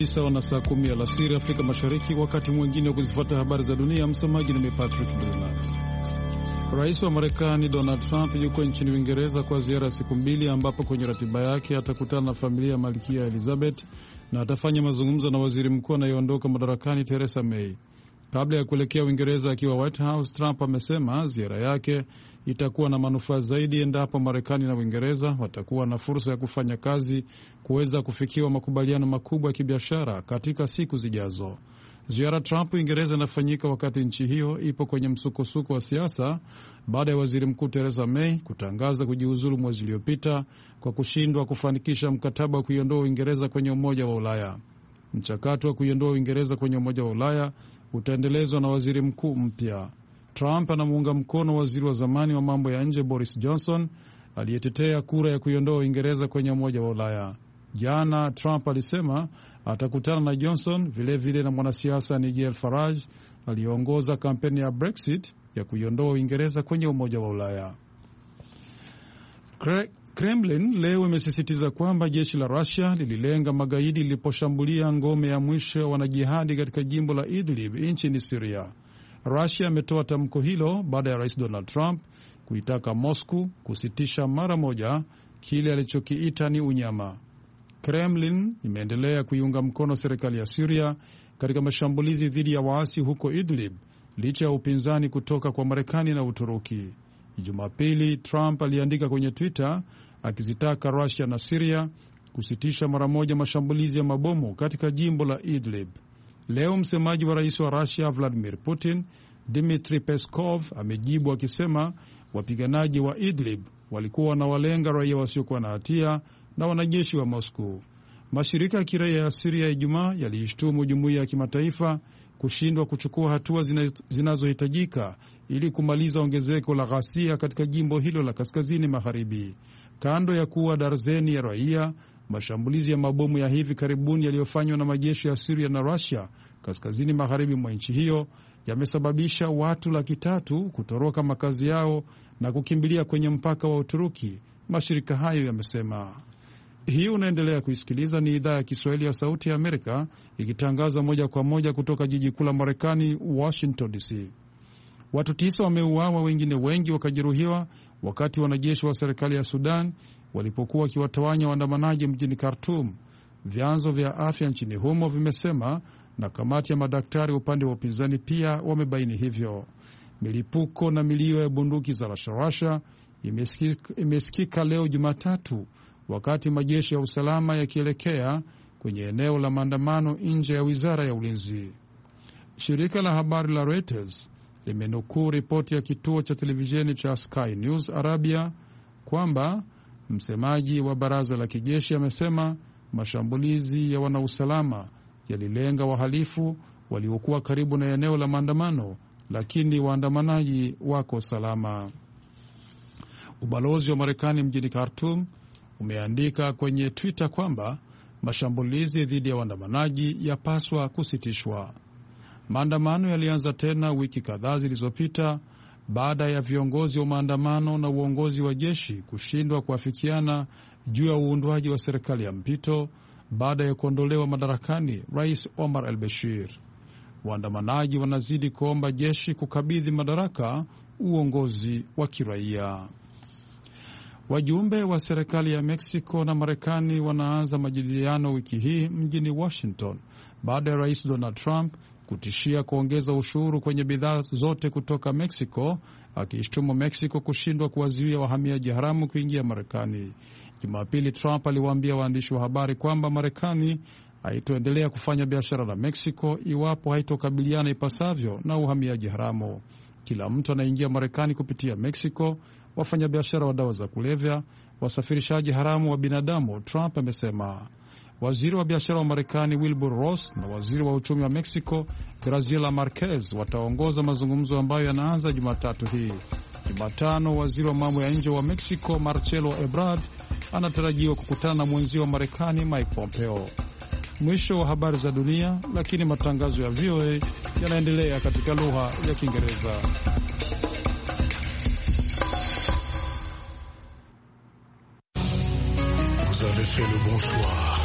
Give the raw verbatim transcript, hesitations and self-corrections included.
Sawa na saa kumi alasiri Afrika Mashariki, wakati mwingine wa kuzifuata habari za dunia. Msomaji ni Patrick Dula. Rais wa Marekani Donald Trump yuko nchini Uingereza kwa ziara ya siku mbili, ambapo kwenye ratiba yake atakutana na familia ya Malkia Elizabeth na atafanya mazungumzo na waziri mkuu anayeondoka madarakani Theresa May. Kabla ya kuelekea Uingereza akiwa White House, Trump amesema ziara yake itakuwa na manufaa zaidi endapo Marekani na Uingereza watakuwa na fursa ya kufanya kazi kuweza kufikiwa makubaliano makubwa ya kibiashara katika siku zijazo. Ziara Trump Uingereza inafanyika wakati nchi hiyo ipo kwenye msukosuko wa siasa baada ya waziri mkuu Theresa May kutangaza kujiuzulu mwezi uliopita kwa kushindwa kufanikisha mkataba wa kuiondoa Uingereza kwenye Umoja wa Ulaya. Mchakato wa kuiondoa Uingereza kwenye Umoja wa Ulaya utaendelezwa na waziri mkuu mpya. Trump anamuunga mkono waziri wa zamani wa mambo ya nje Boris Johnson aliyetetea kura ya kuiondoa Uingereza kwenye Umoja wa Ulaya. Jana Trump alisema atakutana na Johnson, vilevile vile na mwanasiasa Nigel Farage aliyeongoza kampeni ya Brexit ya kuiondoa Uingereza kwenye Umoja wa Ulaya. Kremlin leo imesisitiza kwamba jeshi la Russia lililenga magaidi liliposhambulia ngome ya mwisho ya wanajihadi katika jimbo la Idlib nchini Syria. Russia imetoa tamko hilo baada ya Rais Donald Trump kuitaka Moscow kusitisha mara moja kile alichokiita ni unyama. Kremlin imeendelea kuiunga mkono serikali ya Syria katika mashambulizi dhidi ya waasi huko Idlib licha ya upinzani kutoka kwa Marekani na Uturuki. Jumapili, Trump aliandika kwenye Twitter akizitaka Russia na Syria kusitisha mara moja mashambulizi ya mabomu katika jimbo la Idlib. Leo msemaji wa rais wa Russia Vladimir Putin, Dmitry Peskov, amejibu akisema wapiganaji wa Idlib walikuwa wanawalenga raia wasiokuwa na hatia na wanajeshi wa Moscow. Mashirika ya kiraia ya Syria Ijumaa yaliishtumu jumuiya ya kimataifa kushindwa kuchukua hatua zinazohitajika ili kumaliza ongezeko la ghasia katika jimbo hilo la kaskazini magharibi. Kando ya kuwa darzeni ya raia, mashambulizi ya mabomu ya hivi karibuni yaliyofanywa na majeshi ya Syria na Russia kaskazini magharibi mwa nchi hiyo yamesababisha watu laki tatu kutoroka makazi yao na kukimbilia kwenye mpaka wa Uturuki, mashirika hayo yamesema. Hii unaendelea kuisikiliza, ni idhaa ya Kiswahili ya Sauti ya Amerika ikitangaza moja kwa moja kutoka jiji kuu la Marekani, Washington D C. Watu tisa wameuawa, wengine wengi wakajeruhiwa wakati wanajeshi wa serikali ya Sudan walipokuwa wakiwatawanya waandamanaji mjini Khartoum, vyanzo vya afya nchini humo vimesema, na kamati ya madaktari upande wa upinzani pia wamebaini hivyo. Milipuko na milio ya bunduki za rasharasha imesikika, imesikika leo Jumatatu wakati majeshi ya usalama yakielekea kwenye eneo la maandamano nje ya wizara ya ulinzi. Shirika la habari la Reuters limenukuu ripoti ya kituo cha televisheni cha Sky News Arabia kwamba msemaji wa baraza la kijeshi amesema mashambulizi ya wanausalama yalilenga wahalifu waliokuwa karibu na eneo la maandamano, lakini waandamanaji wako salama. Ubalozi wa Marekani mjini Khartoum umeandika kwenye Twitter kwamba mashambulizi dhidi ya waandamanaji yapaswa kusitishwa. Maandamano yalianza tena wiki kadhaa zilizopita baada ya viongozi wa maandamano na uongozi wa jeshi kushindwa kuafikiana juu ya uundwaji wa serikali ya mpito baada ya kuondolewa madarakani Rais Omar al-Bashir. Waandamanaji wanazidi kuomba jeshi kukabidhi madaraka uongozi wa kiraia. Wajumbe wa serikali ya Mexico na Marekani wanaanza majadiliano wiki hii mjini Washington baada ya Rais Donald Trump kutishia kuongeza ushuru kwenye bidhaa zote kutoka Mexico, akiishtumu Mexico kushindwa kuwazuia wahamiaji haramu kuingia Marekani. Jumapili, Trump aliwaambia waandishi wa habari kwamba Marekani haitoendelea kufanya biashara na Mexico iwapo haitokabiliana ipasavyo na uhamiaji haramu. Kila mtu anaingia Marekani kupitia Mexico, wafanyabiashara wa dawa za kulevya, wasafirishaji haramu wa binadamu, Trump amesema. Waziri wa biashara wa Marekani Wilbur Ross na waziri wa uchumi wa Mexico Graciela Marquez wataongoza mazungumzo ambayo yanaanza Jumatatu hii. Jumatano, waziri wa mambo ya nje wa Mexico Marcelo Ebrard anatarajiwa kukutana na mwenzio wa Marekani Mike Pompeo. Mwisho wa habari za dunia, lakini matangazo ya V O A yanaendelea katika lugha ya Kiingereza. Vous avez fait le bon choix.